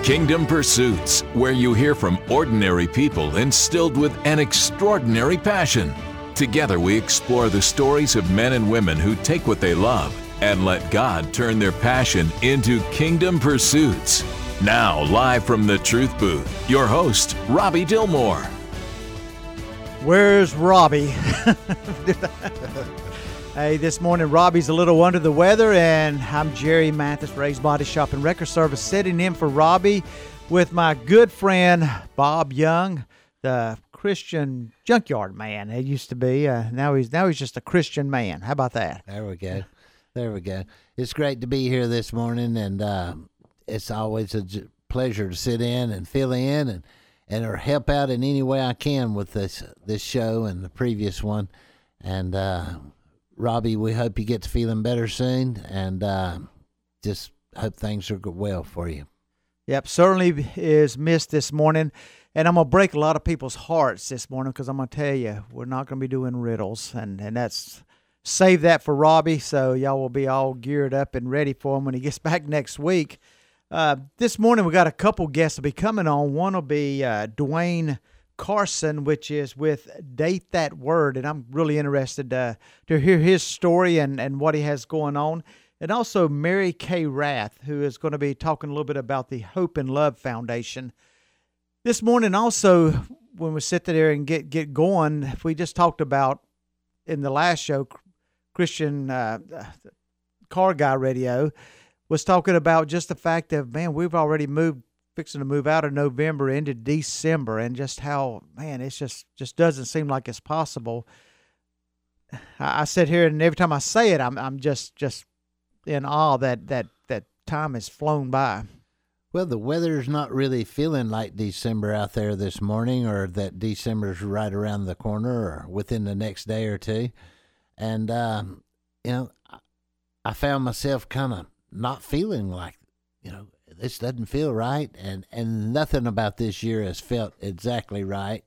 Kingdom Pursuits, where you hear from ordinary people instilled with an extraordinary passion. Together we explore the stories of men and women who take what they love and let God turn their passion into kingdom pursuits. Now, live from the Truth Booth, your host, Robbie Dillmore. Where's Robbie? Hey, this morning Robbie's a little under the weather, and I'm Jerry Mathis, Ray's Body Shop and Record Service, sitting in for Robbie with my good friend Bob Young, the Christian junkyard man. He used to be. Now he's just a Christian man. How about that? There we go. It's great to be here this morning, and it's always a pleasure to sit in and fill in and or help out in any way I can with this show and the previous one. And Robbie, we hope you get to feeling better soon, and just hope things are well for you. Yep, certainly is missed this morning, and I'm going to break a lot of people's hearts this morning because I'm going to tell you, we're not going to be doing riddles, and that's, save that for Robbie, so y'all will be all geared up and ready for him when he gets back next week. This morning we got a couple guests to be coming on. One will be Dwayne Carson, which is with Date That Word, and I'm really interested to hear his story and what he has going on. And also Mary Kay Rath, who is going to be talking a little bit about the Hope and Love Foundation. This morning also, when we sit there and get going, we just talked about in the last show, Christian Car Guy Radio was talking about just the fact that, man, we've already fixing to move out of November into December, and just how, man, it's just doesn't seem like it's possible. I sit here, and every time I say it, I'm just in awe that time has flown by. Well, the weather's not really feeling like December out there this morning, or that December's right around the corner or within the next day or two. And, I found myself kind of not feeling like, this doesn't feel right, and nothing about this year has felt exactly right.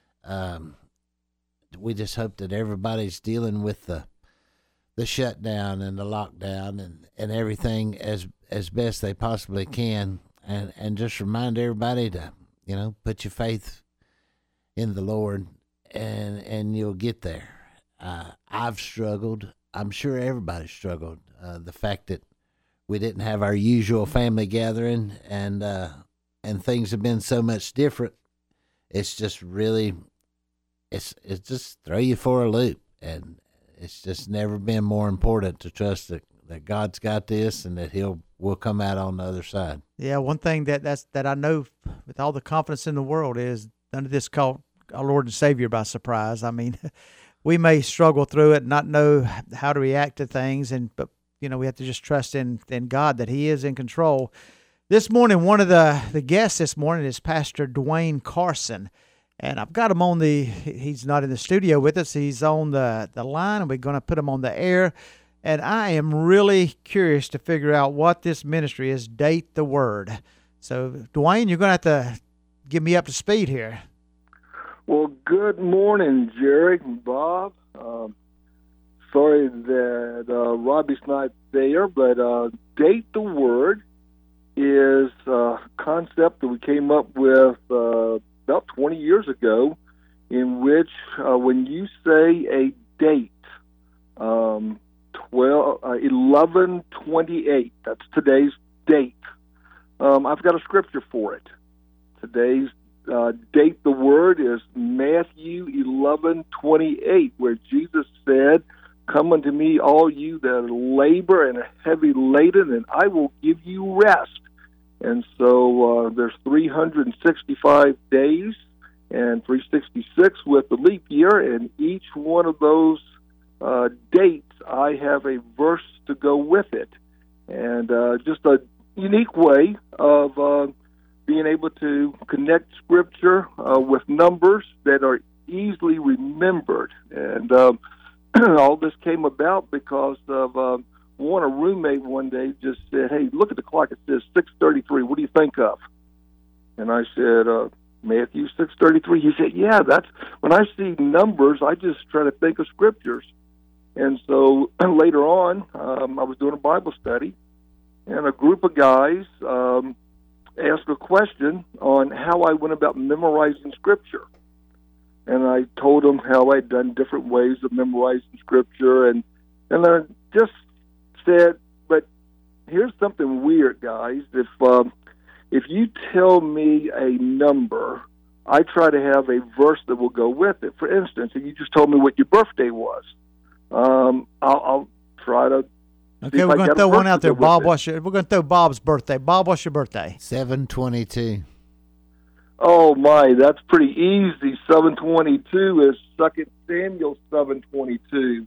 We just hope that everybody's dealing with the shutdown and the lockdown and everything as best they possibly can, and just remind everybody to, put your faith in the Lord, and you'll get there. I've struggled. I'm sure everybody struggled. The fact that we didn't have our usual family gathering, and things have been so much different. It's just really, it's just throw you for a loop, and it's just never been more important to trust that God's got this, and that we'll come out on the other side. Yeah, one thing that I know with all the confidence in the world is none of this caught our Lord and Savior by surprise. I mean, we may struggle through it, not know how to react to things, but we have to just trust in God that He is in control. This morning, one of the guests this morning is Pastor Dwayne Carson. And I've got him on he's not in the studio with us. He's on the line, and we're going to put him on the air. And I am really curious to figure out what this ministry is, Date the Word. So, Dwayne, you're going to have to get me up to speed here. Well, good morning, Jerry and Bob. Sorry that Robbie's not there, but Date the Word is a concept that we came up with about 20 years ago, in which when you say a date, 11/28, that's today's date, I've got a scripture for it. Today's Date the Word is Matthew 11:28, where Jesus said, "Come unto me, all you that labor and are heavy laden, and I will give you rest." And so there's 365 days and 366 with the leap year, and each one of those dates, I have a verse to go with it. And just a unique way of being able to connect Scripture with numbers that are easily remembered. And all this came about because of a roommate one day just said, "Hey, look at the clock. It says 6:33. What do you think of?" And I said, Matthew 6:33. He said, "Yeah, that's when I see numbers, I just try to think of scriptures." And so later on, I was doing a Bible study, and a group of guys asked a question on how I went about memorizing Scripture. And I told him how I'd done different ways of memorizing Scripture, and I just said, but here's something weird, guys. If you tell me a number, I try to have a verse that will go with it. For instance, if you just told me what your birthday was, I'll try to. Okay, we're going to throw one out there, Bob. We're going to throw Bob's birthday. Bob, what's your birthday? 7/22. Oh my, that's pretty easy. 7:22 is 2 Samuel 7:22.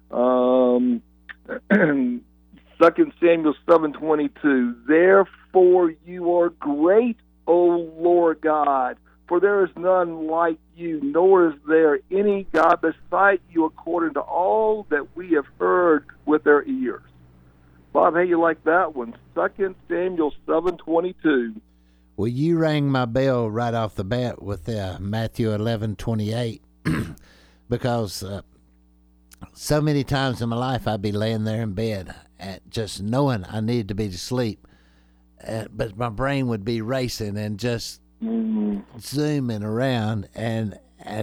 2 Samuel 7:22. Therefore you are great, O Lord God, for there is none like you, nor is there any God beside you, according to all that we have heard with our ears. Bob, how you like that one? 2 Samuel 7:22. Well, you rang my bell right off the bat with Matthew 11:28, because so many times in my life I'd be laying there in bed, just knowing I needed to be to sleep, but my brain would be racing and just zooming around, and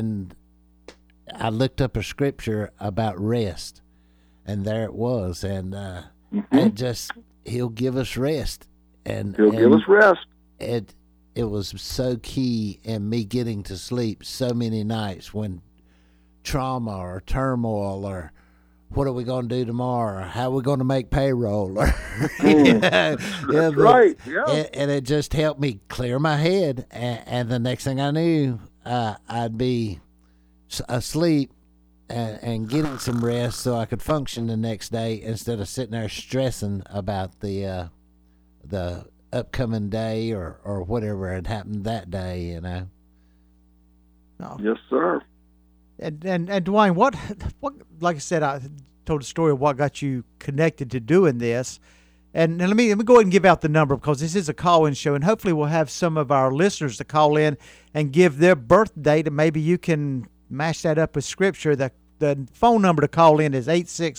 I looked up a scripture about rest, and there it was, and it just He'll give us rest, and He'll give us rest. It was so key in me getting to sleep so many nights when trauma or turmoil or what are we going to do tomorrow or how are we going to make payroll or That's right. Yeah. And it just helped me clear my head, and the next thing I knew, I'd be asleep and getting some rest so I could function the next day instead of sitting there stressing about the upcoming day or whatever had happened that day, you know. Oh. Yes, sir. And Dwayne, what like I said, I told the story of what got you connected to doing this. And let me go ahead and give out the number, because this is a call-in show, and hopefully we'll have some of our listeners to call in and give their birth date, and maybe you can mash that up with Scripture. The phone number to call in is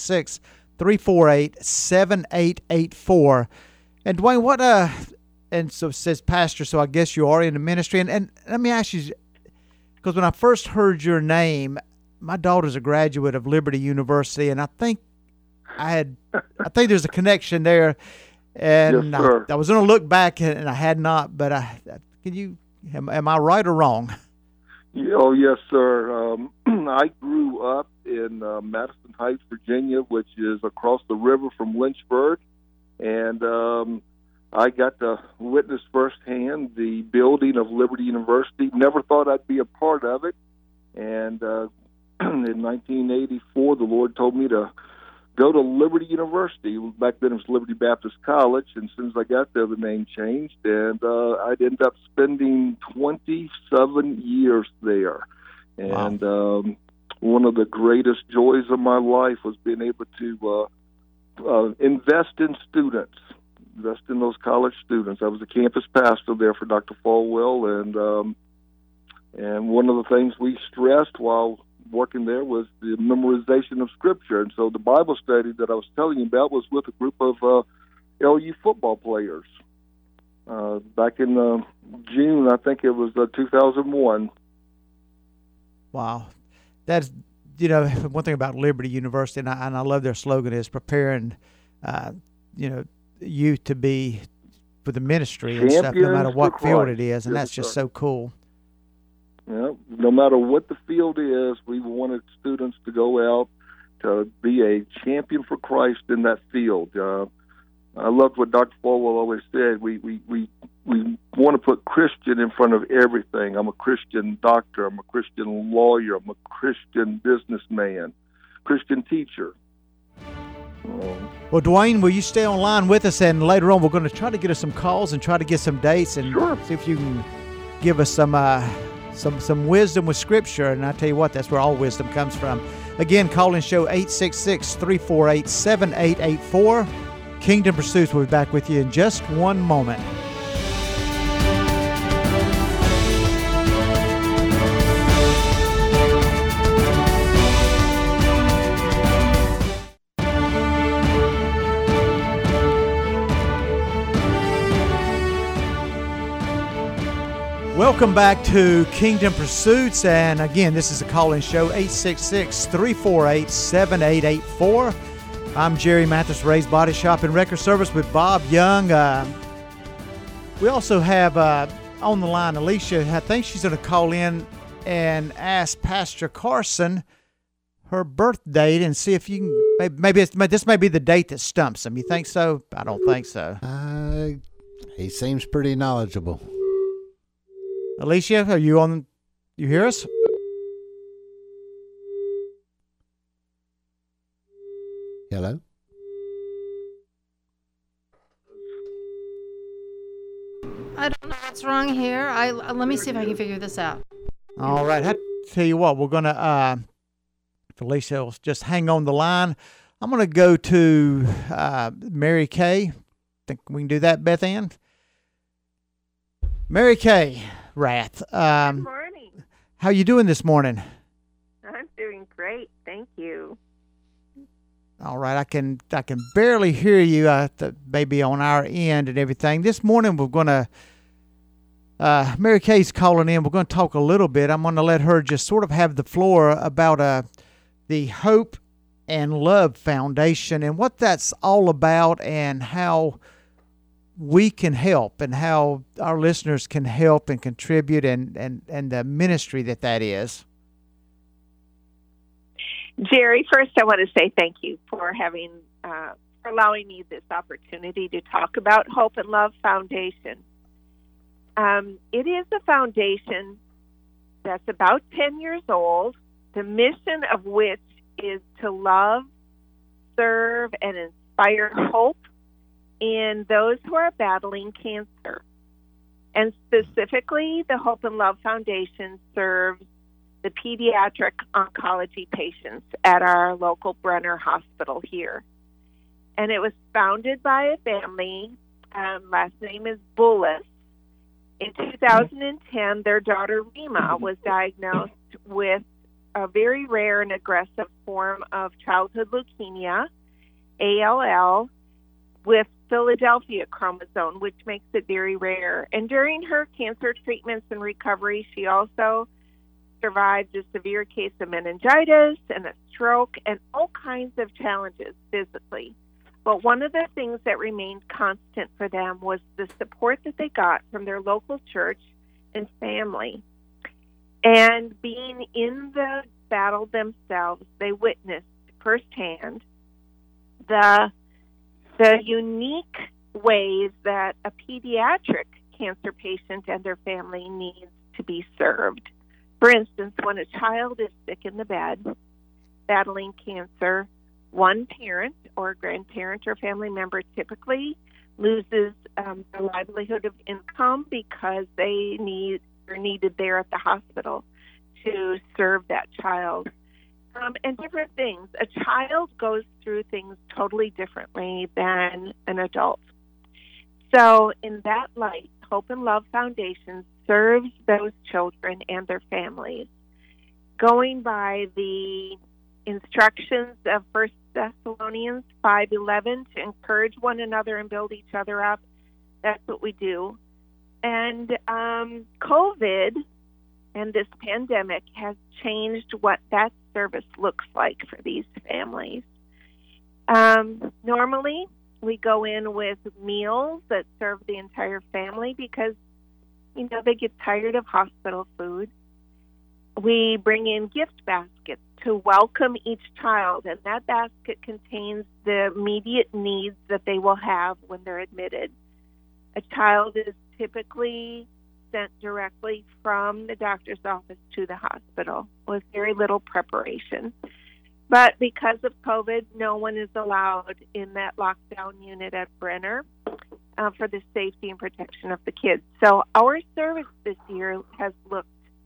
866-348-7884. And Dwayne, and so it says pastor, so I guess you are in the ministry. And let me ask you, because when I first heard your name, my daughter's a graduate of Liberty University, and I think there's a connection there. And yes, sir. I was going to look back, and I had not, but am I right or wrong? Oh, yes, sir. I grew up in Madison Heights, Virginia, which is across the river from Lynchburg. And I got to witness firsthand the building of Liberty University. Never thought I'd be a part of it. And in 1984, the Lord told me to go to Liberty University. Back then it was Liberty Baptist College. And as soon as I got there, the name changed. And I'd end up spending 27 years there. And wow. One of the greatest joys of my life was being able to invest in students, invest in those college students. I was a campus pastor there for Dr. Falwell, and one of the things we stressed while working there was the memorization of Scripture. And so the Bible study that I was telling you about was with a group of LU football players back in June, I think it was 2001. Wow. That's, one thing about Liberty University, and I love their slogan, is preparing, you to be for the ministry and stuff, no matter what field it is, and that's just so cool. Yeah, no matter what the field is, we wanted students to go out to be a champion for Christ in that field. I loved what Dr. Falwell always said. We want to put Christian in front of everything. I'm a Christian doctor. I'm a Christian lawyer. I'm a Christian businessman, Christian teacher. Well, Dwayne, will you stay online with us? And later on, we're going to try to get us some calls and try to get some dates and see if you can give us some wisdom with Scripture. And I tell you what, that's where all wisdom comes from. Again, call in show 866-348-7884. Kingdom Pursuits will be back with you in just one moment. Welcome back to Kingdom Pursuits, and again, this is a call-in show, 866-348-7884. I'm Jerry Mathis, Ray's Body Shop and Record Service with Bob Young. We also have on the line Alicia. I think she's going to call in and ask Pastor Carson her birth date and see if you can, maybe this may be the date that stumps him. You think so? I don't think so. He seems pretty knowledgeable. Alicia, are you on? You hear us? Hello? I don't know what's wrong here. Let me see if I can figure this out. All right. I tell you what, we're going to, Felicia will just hang on the line. I'm going to go to Mary Kay. Think we can do that, Beth Ann? Mary Kay Rath. Good morning. How you doing this morning? I'm doing great. Thank you. All right. I can barely hear you, maybe on our end and everything. This morning we're going to, Mary Kay's calling in. We're going to talk a little bit. I'm going to let her just sort of have the floor about the Hope and Love Foundation and what that's all about and how we can help and how our listeners can help and contribute and the ministry that is. Jerry, first I want to say thank you for for allowing me this opportunity to talk about Hope and Love Foundation. It is a foundation that's about 10 years old, the mission of which is to love, serve, and inspire hope in those who are battling cancer. And specifically, the Hope and Love Foundation serves the pediatric oncology patients at our local Brenner Hospital here. And it was founded by a family, last name is Bullis. In 2010, their daughter Rima was diagnosed with a very rare and aggressive form of childhood leukemia, ALL, with Philadelphia chromosome, which makes it very rare. And during her cancer treatments and recovery, she also survived a severe case of meningitis and a stroke and all kinds of challenges physically. But one of the things that remained constant for them was the support that they got from their local church and family. And being in the battle themselves, they witnessed firsthand the unique ways that a pediatric cancer patient and their family needs to be served. For instance, when a child is sick in the bed, battling cancer, one parent or grandparent or family member typically loses their livelihood of income because they are needed there at the hospital to serve that child. And different things. A child goes through things totally differently than an adult. So in that light, Hope and Love Foundation serves those children and their families, going by the instructions of 1 Thessalonians 5:11 to encourage one another and build each other up. That's what we do. And COVID and this pandemic has changed what that service looks like for these families. Normally, we go in with meals that serve the entire family because, they get tired of hospital food. We bring in gift baskets to welcome each child, and that basket contains the immediate needs that they will have when they're admitted. A child is typically sent directly from the doctor's office to the hospital with very little preparation. But because of COVID, no one is allowed in that lockdown unit at Brenner for the safety and protection of the kids. So our service this year has looked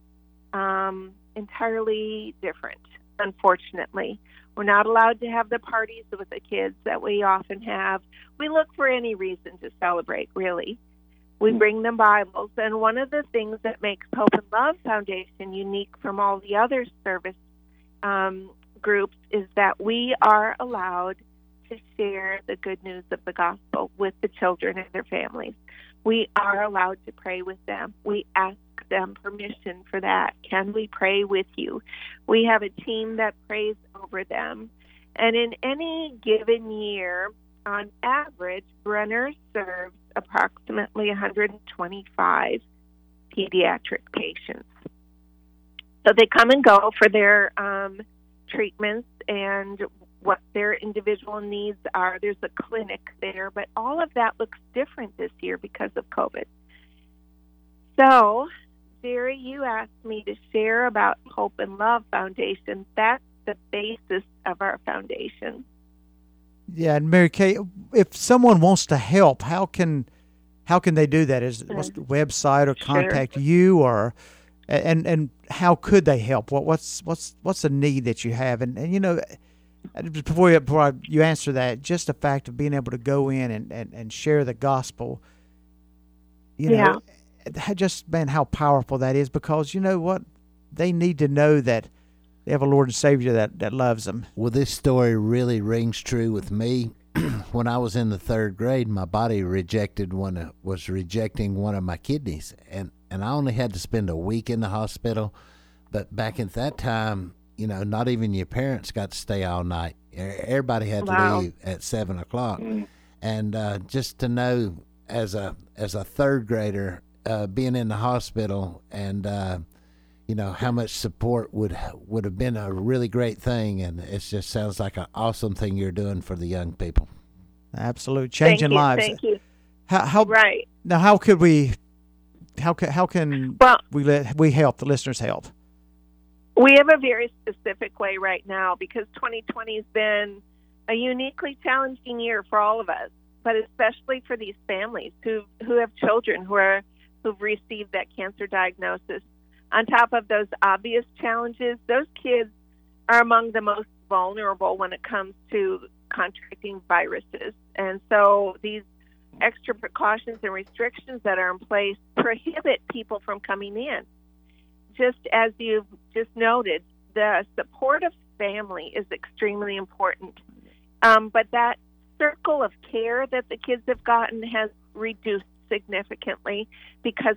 entirely different, unfortunately. We're not allowed to have the parties with the kids that we often have. We look for any reason to celebrate, really. We bring them Bibles, and one of the things that makes Hope and Love Foundation unique from all the other service groups is that we are allowed to share the good news of the gospel with the children and their families. We are allowed to pray with them. We ask them permission for that. Can we pray with you? We have a team that prays over them. And in any given year, on average, Brenner serves approximately 125 pediatric patients. So they come and go for their treatments and what their individual needs are. There's a clinic there, but all of that looks different this year because of COVID. So, Jerry, you asked me to share about Hope and Love Foundation. That's the basis of our foundation. Yeah, and Mary Kay, if someone wants to help, how can they do that? What's the website or contact you, or and how could they help? What's the need that you have? And you know, before you answer that, just the fact of being able to go in and share the gospel, you know, just, man, how powerful that is, because you know what? They need to know that they have a Lord and Savior that loves them. Well, this story really rings true with me. When I was in the 3rd grade, my body was rejecting one of my kidneys, and I only had to spend a week in the hospital. But back at that time, you know, not even your parents got to stay all night. Everybody had to leave at 7 o'clock. And just to know, as a 3rd grader, being in the hospital, and you know, how much support would have been a really great thing, and it just sounds like an awesome thing you're doing for the young people. Absolutely, changing lives. Thank you. How right now? How could we? How can we help the listeners help? We have a very specific way right now, because 2020 has been a uniquely challenging year for all of us, but especially for these families who have children who've received that cancer diagnosis. On top of those obvious challenges, those kids are among the most vulnerable when it comes to contracting viruses. And so these extra precautions and restrictions that are in place prohibit people from coming in. Just as you've just noted, the support of family is extremely important. But that circle of care that the kids have gotten has reduced significantly because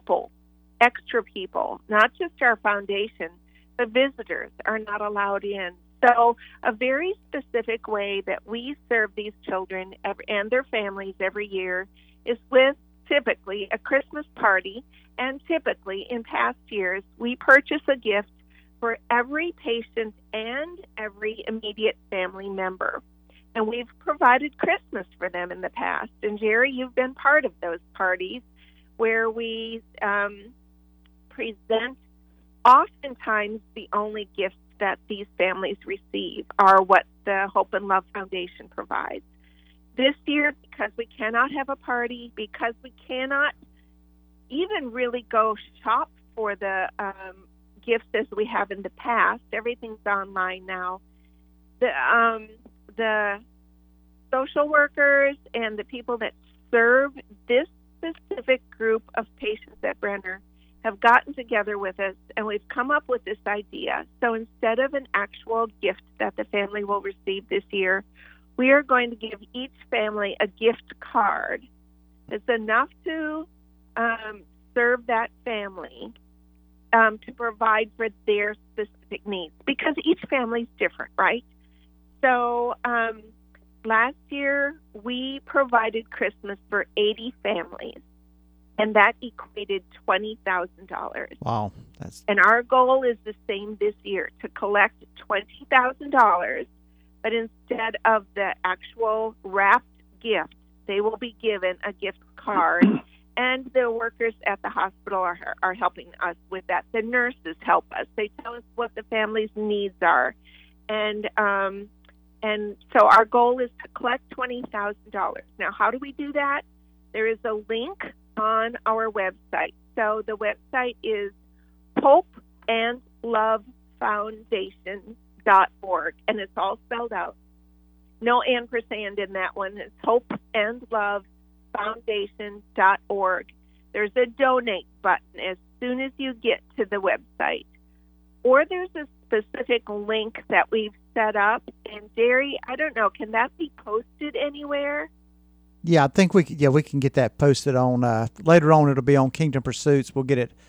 extra people, not just our foundation, but visitors are not allowed in. So a very specific way that we serve these children and their families every year is with typically a Christmas party, and typically in past years we purchase a gift for every patient and every immediate family member. And we've provided Christmas for them in the past. And Jerry, you've been part of those parties where we present oftentimes the only gifts that these families receive are what the Hope and Love Foundation provides. This year, because we cannot have a party, because we cannot even really go shop for the gifts as we have in the past, everything's online now. The social workers and the people that serve this specific group of patients at Brenner have gotten together with us, and we've come up with this idea. So instead of an actual gift that the family will receive this year, we are going to give each family a gift card that's enough to serve that family to provide for their specific needs, because each family's different, right? So last year we provided Christmas for 80 families, and that equated $20,000. Wow. And our goal is the same this year, to collect $20,000, but instead of the actual wrapped gift, they will be given a gift card, and the workers at the hospital are helping us with that. The nurses help us. They tell us what the family's needs are. And so our goal is to collect $20,000. Now, how do we do that? There is a link on our website. So the website is hopeandlovefoundation.org, and it's all spelled out. No ampersand in that one. It's hopeandlovefoundation.org. There's a donate button as soon as you get to the website. Or there's a specific link that we've set up. And Jerry, I don't know, can that be posted anywhere? Yeah, I think we can get that posted on later on. It'll be on Kingdom Pursuits. We'll get it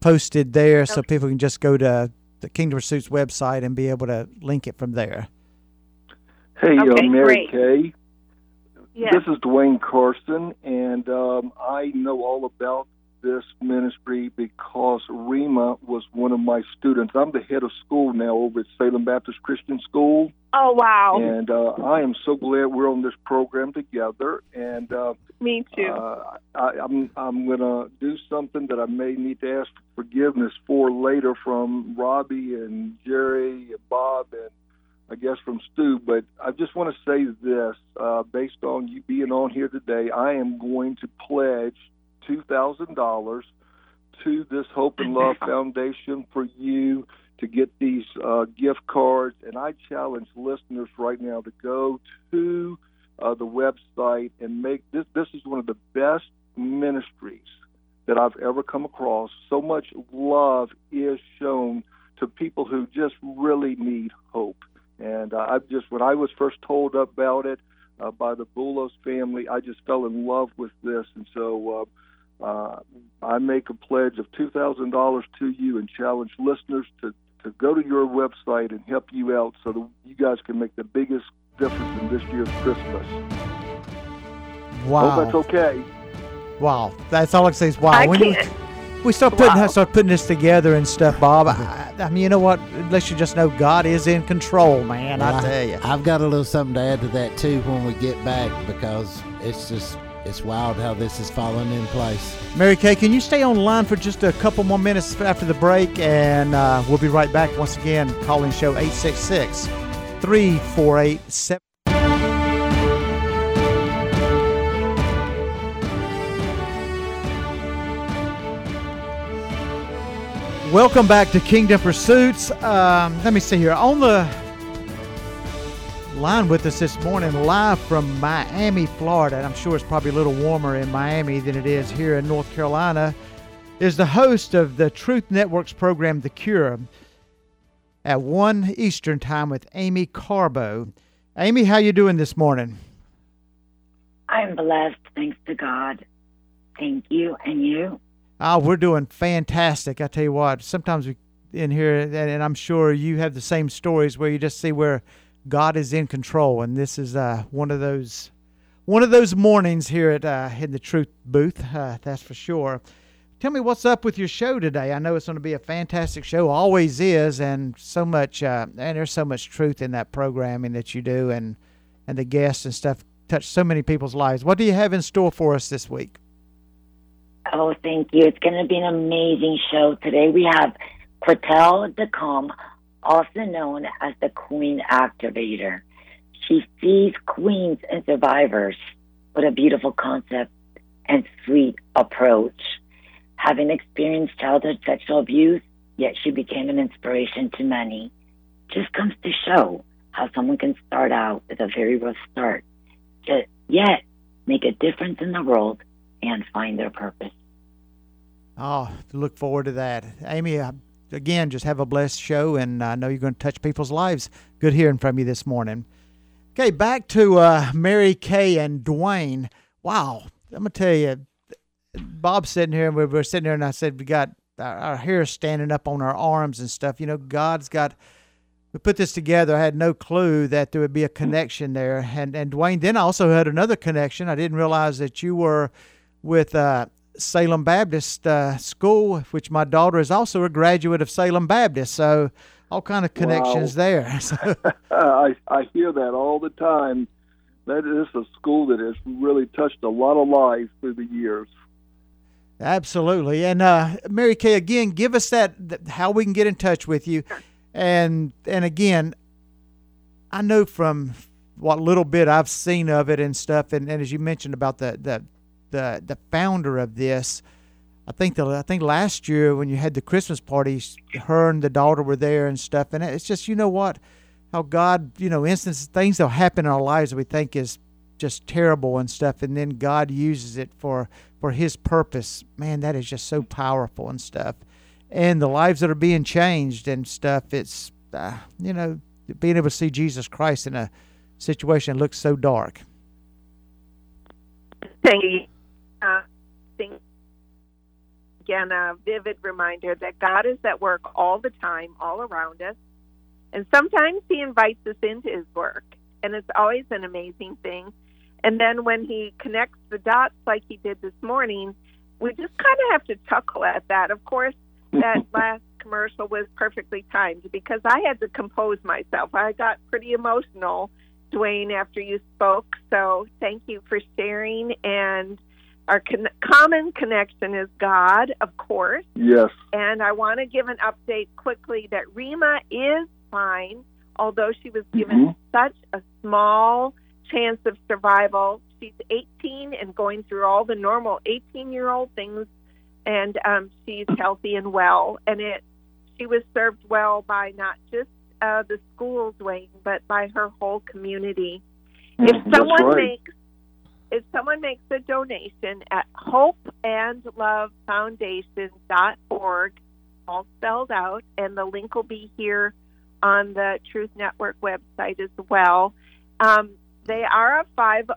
posted there so people can just go to the Kingdom Pursuits website and be able to link it from there. Hey, Okay, Mary great. Kay. Yes. This is Dwayne Carson, and I know all about this ministry because Rima was one of my students. I'm the head of school now over at Salem Baptist Christian School. Oh, wow. And I am so glad we're on this program together. And Me too. I'm going to do something that I may need to ask forgiveness for later from Robbie and Jerry and Bob and I guess from Stu. But I just want to say this, based on you being on here today, I am going to pledge $2,000 to this Hope and Love Foundation for you to get these gift cards. And I challenge listeners right now to go to the website and make this. This is one of the best ministries that I've ever come across. So much love is shown to people who just really need hope. And when I was first told about it by the Boulos family, I just fell in love with this. And so I make a pledge of $2,000 to you and challenge listeners to go to your website and help you out so that you guys can make the biggest difference in this year's Christmas. Wow. Hope that's okay. Wow. That's all I can say is wow. I When can't. we start putting this together and stuff, Bob, I mean, you know what? Unless you just know God is in control, man, Well, I tell you. I've got a little something to add to that too when we get back, because it's wild how this is falling in place. Mary Kay, can you stay on the line for just a couple more minutes after the break? And we'll be right back once again. Call-in show 866-348-7. Welcome back to Kingdom Pursuits. Let me see here. On the line with us this morning, live from Miami, Florida, and I'm sure it's probably a little warmer in Miami than it is here in North Carolina, is the host of the Truth Network's program, The Cure, at 1 Eastern Time with Amy Carbo. Amy, how you doing this morning? I'm blessed, thanks to God. Thank you. And you? Oh, we're doing fantastic. I tell you what, sometimes we in here, and I'm sure you have the same stories where you just see where God is in control, and this is one of those mornings here at in the Truth booth. That's for sure. Tell me what's up with your show today. I know it's going to be a fantastic show, always is, and so much, and there's so much truth in that programming that you do, and the guests and stuff touch so many people's lives. What do you have in store for us this week? Oh, thank you. It's going to be an amazing show today. We have Quartel DeCom, also known as the Queen Activator. She sees queens and survivors with a beautiful concept and sweet approach. Having experienced childhood sexual abuse, yet she became an inspiration to many. Just comes to show how someone can start out with a very rough start, yet make a difference in the world and find their purpose. Oh, look forward to that. Amy, again, just have a blessed show, and I know you're going to touch people's lives. Good hearing from you this morning. Okay, back to Mary Kay and Dwayne. Wow, I'm going to tell you, Bob's sitting here, and we were sitting there, and I said, we got our hair standing up on our arms and stuff. You know, we put this together. I had no clue that there would be a connection there. And Dwayne, then I also had another connection. I didn't realize that you were with Salem Baptist School, which my daughter is also a graduate of Salem Baptist. So all kind of connections there. So, I hear that all the time. That is a school that has really touched a lot of lives through the years. Absolutely. And Mary Kay, again, give us that how we can get in touch with you. And again, I know from what little bit I've seen of it and stuff, and as you mentioned about the founder of this, I think last year when you had the Christmas party, her and the daughter were there and stuff, and it's just, you know what, how God, instances, things that'll happen in our lives that we think is just terrible and stuff, and then God uses it for His purpose. Man, that is just so powerful and stuff. And the lives that are being changed and stuff, it's, being able to see Jesus Christ in a situation that looks so dark. Thank you. again, a vivid reminder that God is at work all the time, all around us. And sometimes he invites us into his work, and it's always an amazing thing. And then when he connects the dots like he did this morning, we just kind of have to chuckle at that. Of course, that last commercial was perfectly timed because I had to compose myself. I got pretty emotional, Dwayne, after you spoke. So thank you for sharing. And our common connection is God, of course. Yes. And I want to give an update quickly that Rima is fine, although she was given such a small chance of survival. She's 18 and going through all the normal 18-year-old things, and she's healthy and well. And she was served well by not just the school, Dwayne, but by her whole community. If someone makes a donation at hopeandlovefoundation.org, all spelled out, and the link will be here on the Truth Network website as well. They are a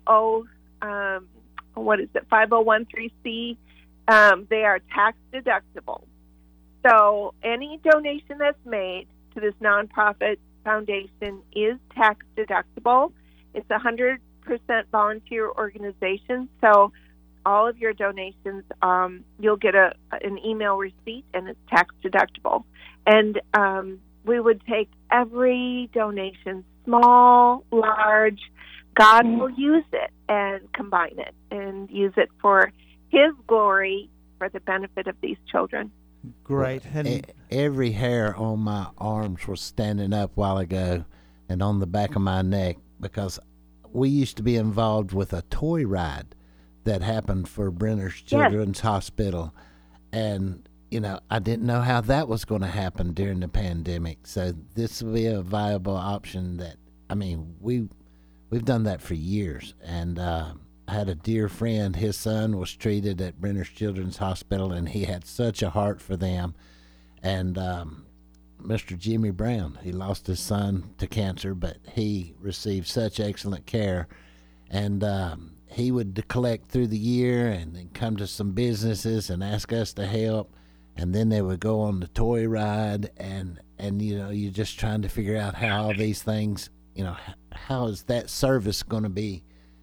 501(c). They are tax deductible. So any donation that's made to this nonprofit foundation is tax deductible. It's 100% volunteer organization. So all of your donations, you'll get an email receipt, and it's tax deductible. And we would take every donation, small, large. God will use it and combine it and use it for his glory for the benefit of these children. Great. And every hair on my arms was standing up a while ago and on the back of my neck because we used to be involved with a toy ride that happened for Brenner's Children's Hospital. And, I didn't know how that was going to happen during the pandemic. So this will be a viable option that, we've done that for years. And I had a dear friend, his son was treated at Brenner's Children's Hospital, and he had such a heart for them. And Mr. Jimmy Brown, he lost his son to cancer, but he received such excellent care. And he would collect through the year and then come to some businesses and ask us to help. And then they would go on the toy ride, and you're just trying to figure out how all these things, how is that service going to be?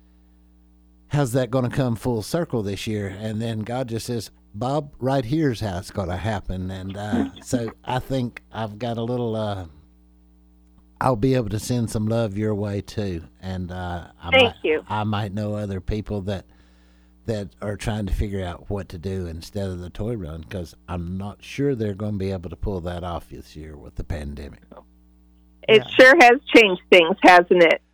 How's that going to come full circle this year? And then God just says, Bob, right here's how it's going to happen. And so I think I've got a little, I'll be able to send some love your way too. And Thank you. I might know other people that are trying to figure out what to do instead of the toy run, because I'm not sure they're going to be able to pull that off this year with the pandemic. It sure has changed things, hasn't it?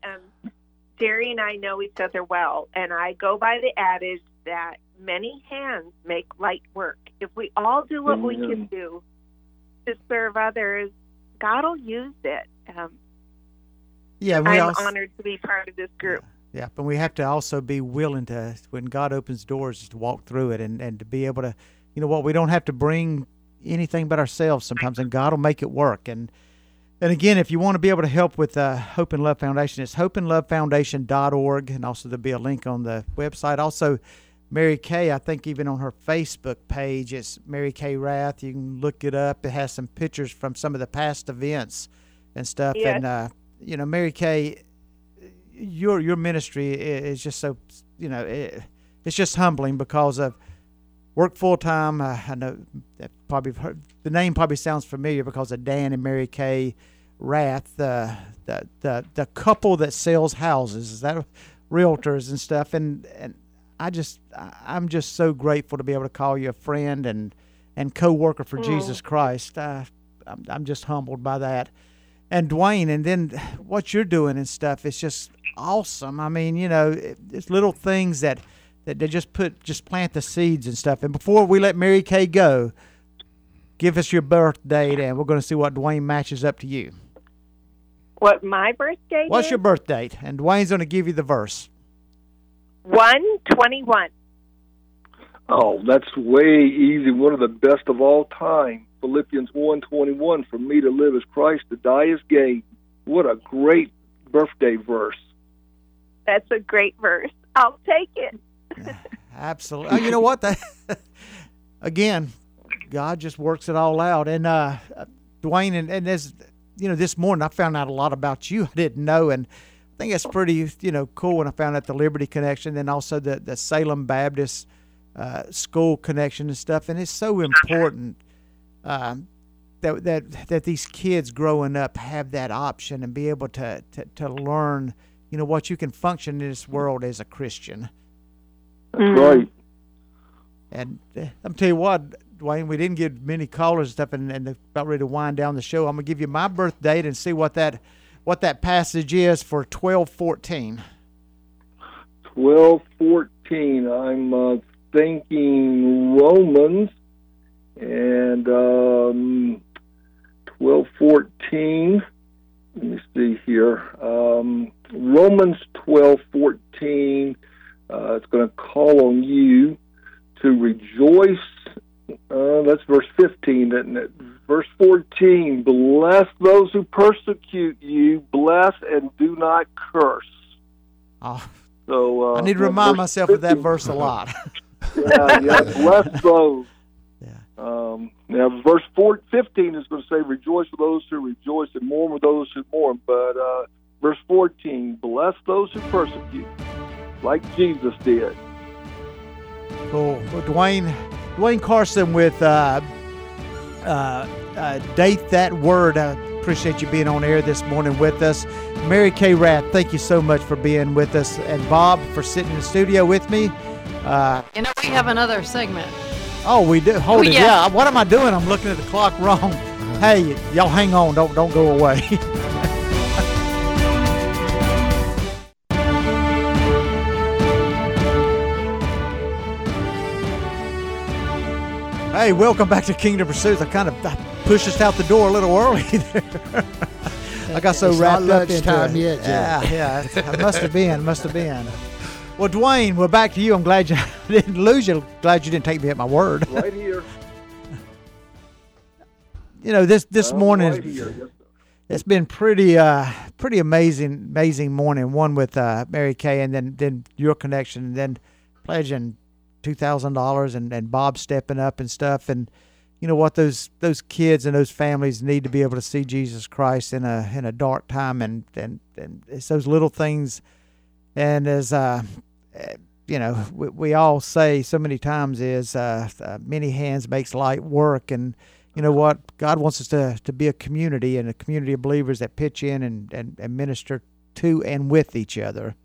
Jerry and I know each other well, and I go by the adage that many hands make light work. If we all do what we can do to serve others, God will use it. I'm honored to be part of this group. Yeah, but we have to also be willing to, when God opens doors, to walk through it and to be able to, we don't have to bring anything but ourselves sometimes, and God will make it work. And again, if you want to be able to help with Hope and Love Foundation, it's hopeandlovefoundation.org, and also there'll be a link on the website. Also, Mary Kay, I think even on her Facebook page, it's Mary Kay Rath. You can look it up. It has some pictures from some of the past events and stuff. Yes. And, Mary Kay, your ministry is just so, it's just humbling because of work full time. I know that the name probably sounds familiar because of Dan and Mary Kay Rath, the couple that sells houses. Is that realtors and stuff? And I'm just so grateful to be able to call you a friend and co-worker for Jesus Christ. I'm just humbled by that. And Dwayne, and then what you're doing and stuff is just awesome. It's little things that they just plant the seeds and stuff. And before we let Mary Kay go, give us your birth date, and we're going to see what Dwayne matches up to you. What my birth date What's is? your birth date? And Dwayne's going to give you the verse. 1/21. Oh, that's way easy. One of the best of all time. Philippians 1:21. For me to live is Christ, to die is gain. What a great birthday verse. That's a great verse. I'll take it. Absolutely. You know what? again, God just works it all out. And Dwayne, and as you know, this morning I found out a lot about you I didn't know, and I think it's pretty, cool when I found out the Liberty Connection, and also the Salem Baptist school connection and stuff. And it's so important that these kids growing up have that option and be able to learn, what you can function in this world as a Christian. That's right. And I'm tell you what, Dwayne, we didn't get many callers and stuff, and about ready to wind down the show. I'm gonna give you my birth date and see what that passage is for 12:14. 12:14. I'm thinking Romans, and 12:14. Let me see here. Romans 12:14. It's going to call on you to rejoice. That's verse 15, isn't it? Verse 14, bless those who persecute you, bless and do not curse. Oh, so I need to remind myself 15, of that verse a lot. yeah, bless those. Yeah. Now, verse 15 is going to say, rejoice with those who rejoice and mourn with those who mourn. But verse 14, bless those who persecute, like Jesus did. Cool. Well, Dwayne Carson with Date That Word. I appreciate you being on air this morning with us. Mary Kay Rath, thank you so much for being with us. And Bob, for sitting in the studio with me. We have another segment. Oh, we do? Hold it. Yeah. What am I doing? I'm looking at the clock wrong. Hey, y'all hang on. Don't go away. Hey, welcome back to Kingdom Pursuits. I pushed us out the door a little early there. I got so wrapped up into time it. Yet, yeah. It must have been. Well, Dwayne, we're back to you. I'm glad you didn't lose you. Glad you didn't take me at my word. Right here. This morning, right here. Yes, it's been pretty amazing morning. One with Mary Kay, and then your connection, and then pledging $2,000, and Bob stepping up and stuff. And you know what, those kids and those families need to be able to see Jesus Christ in a dark time, and it's those little things. And as we all say so many times is many hands makes light work. And you know what, God wants us to be a community, and a community of believers that pitch in and minister to and with each other.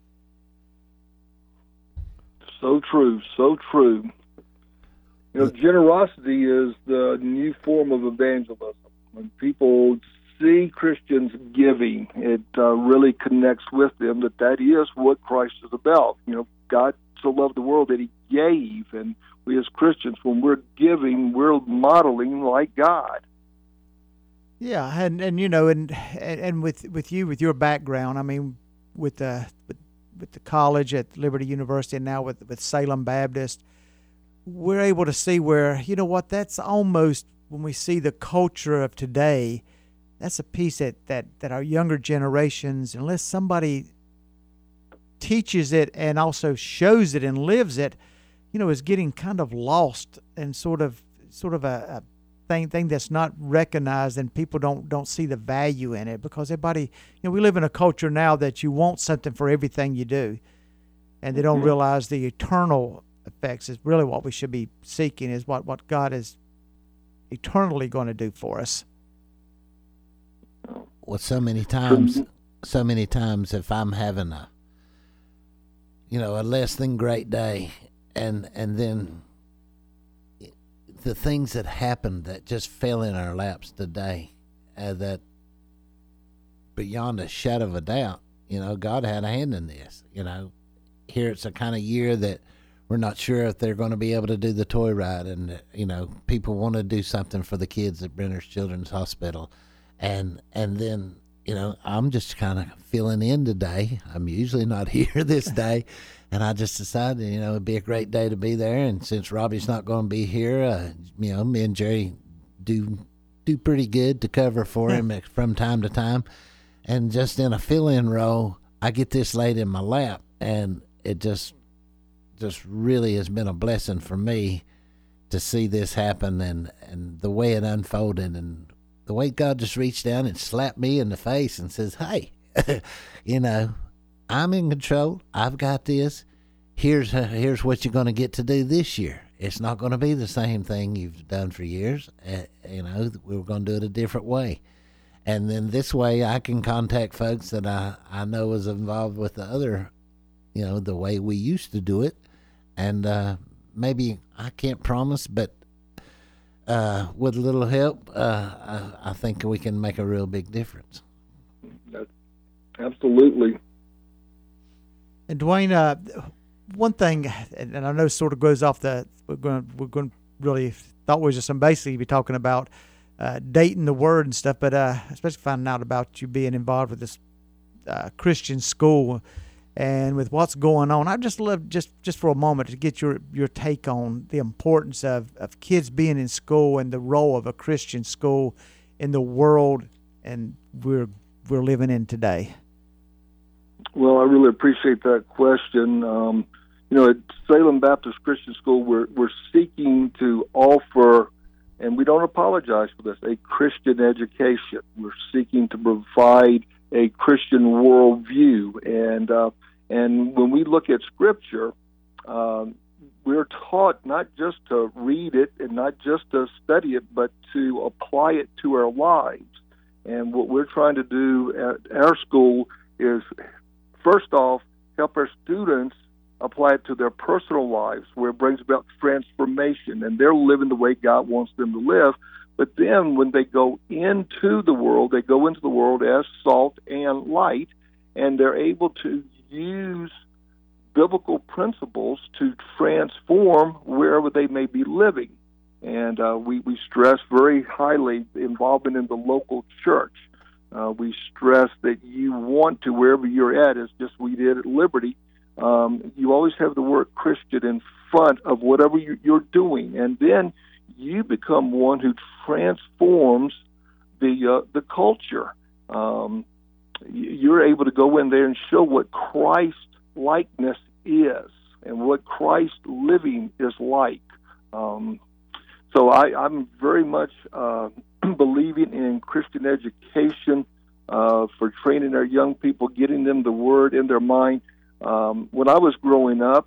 So true, so true. Generosity is the new form of evangelism. When people see Christians giving, it really connects with them that is what Christ is about. God so loved the world that he gave, and we as Christians, when we're giving, we're modeling like God. Yeah, and with you, with your background, I mean, with the college at Liberty University, and now with Salem Baptist, we're able to see where, that's almost, when we see the culture of today, that's a piece that our younger generations, unless somebody teaches it and also shows it and lives it, is getting kind of lost, and sort of a thing that's not recognized, and people don't see the value in it, because everybody, we live in a culture now that you want something for everything you do, and they don't realize the eternal effects is really what we should be seeking, is what God is eternally going to do for us. Well, so many times, if I'm having a less than great day, and then the things that happened that just fell in our laps today, that beyond a shadow of a doubt, God had a hand in this. Here it's a kind of year that we're not sure if they're going to be able to do the toy ride, and people want to do something for the kids at Brenner's Children's Hospital, and then I'm just kind of filling in today. I'm usually not here this day, and I just decided it'd be a great day to be there. And since Robbie's not going to be here, me and Jerry do pretty good to cover for him from time to time, and just in a fill-in role, I get this laid in my lap, and it just really has been a blessing for me to see this happen and the way it unfolded and the way God just reached down and slapped me in the face and says, hey, I'm in control. I've got this. Here's what you're going to get to do this year. It's not going to be the same thing you've done for years. We're going to do it a different way. And then this way I can contact folks that I know is involved with the other, the way we used to do it. And maybe I can't promise, but with a little help, I think we can make a real big difference. Absolutely. And Dwayne, one thing, and I know sort of goes off we're going to really thought we was just basically be talking about dating the word and stuff, but especially finding out about you being involved with this Christian school and with what's going on. I'd just love just for a moment to get your take on the importance of kids being in school and the role of a Christian school in the world and we're living in today. Well, I really appreciate that question. At Salem Baptist Christian School, we're seeking to offer, and we don't apologize for this, a Christian education. We're seeking to provide a Christian worldview, and when we look at Scripture, we're taught not just to read it and not just to study it, but to apply it to our lives. And what we're trying to do at our school is, first off, help our students apply it to their personal lives, where it brings about transformation, and they're living the way God wants them to live. But then when they go into the world, they go into the world as salt and light, and they're able to use biblical principles to transform wherever they may be living. And we stress very highly involvement in the local church. We stress that you want to, wherever you're at, as just we did at Liberty, you always have the word Christian in front of whatever you're doing, and then you become one who transforms the culture. You're able to go in there and show what Christ likeness is and what Christ living is like. So I'm very much believing in Christian education for training our young people, getting them the word in their mind. When I was growing up,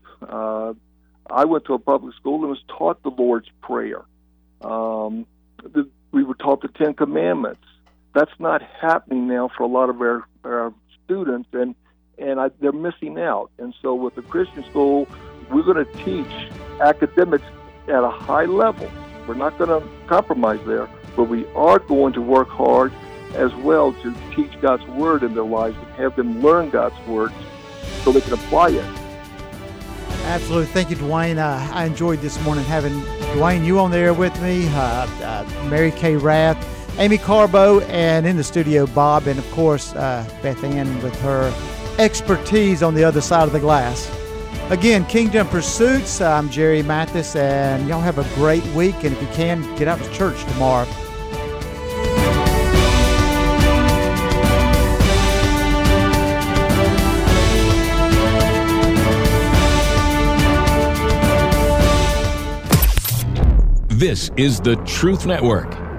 I went to a public school and was taught the Lord's Prayer. We were taught the Ten Commandments. That's not happening now for a lot of our students, and they're missing out. And so with the Christian school, we're going to teach academics at a high level. We're not going to compromise there, but we are going to work hard as well to teach God's Word in their lives and have them learn God's Word so they can apply it. Absolutely. Thank you, Dwayne. I enjoyed this morning having Dwayne, you on the air with me, Mary Kay Rath, Amy Carbo, and in the studio, Bob, and of course, Beth Ann with her expertise on the other side of the glass. Again, Kingdom Pursuits, I'm Jerry Mathis, and y'all have a great week, and if you can, get out to church tomorrow. This is the Truth Network.